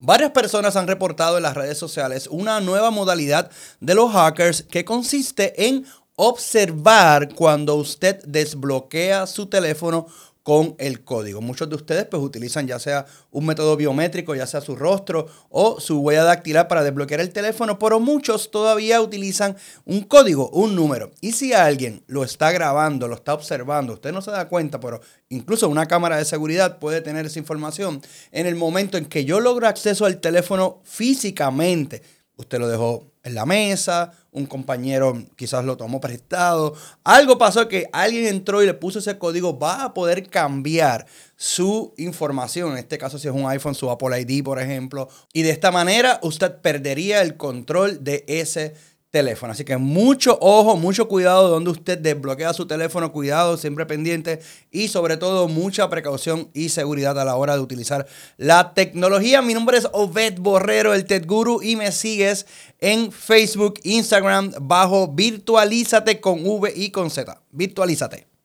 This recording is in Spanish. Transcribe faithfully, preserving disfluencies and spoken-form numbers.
Varias personas han reportado en las redes sociales una nueva modalidad de los hackers que consiste en observar cuando usted desbloquea su teléfono con el código. Muchos de ustedes pues utilizan ya sea un método biométrico, ya sea su rostro o su huella dactilar para desbloquear el teléfono, pero muchos todavía utilizan un código, un número. Y si alguien lo está grabando, lo está observando, usted no se da cuenta, pero incluso una cámara de seguridad puede tener esa información en el momento en que yo logro acceso al teléfono físicamente. Usted lo dejó en la mesa, un compañero quizás lo tomó prestado, algo pasó que alguien entró y le puso ese código, va a poder cambiar su información, en este caso si es un iPhone, su Apple I D, por ejemplo, y de esta manera usted perdería el control de ese teléfono. Así que mucho ojo, mucho cuidado donde usted desbloquea su teléfono, cuidado, siempre pendiente y sobre todo mucha precaución y seguridad a la hora de utilizar la tecnología. Mi nombre es Obed Borrero, el Tech Guru, y me sigues en Facebook, Instagram bajo Virtualízate con V y con Z. Virtualízate.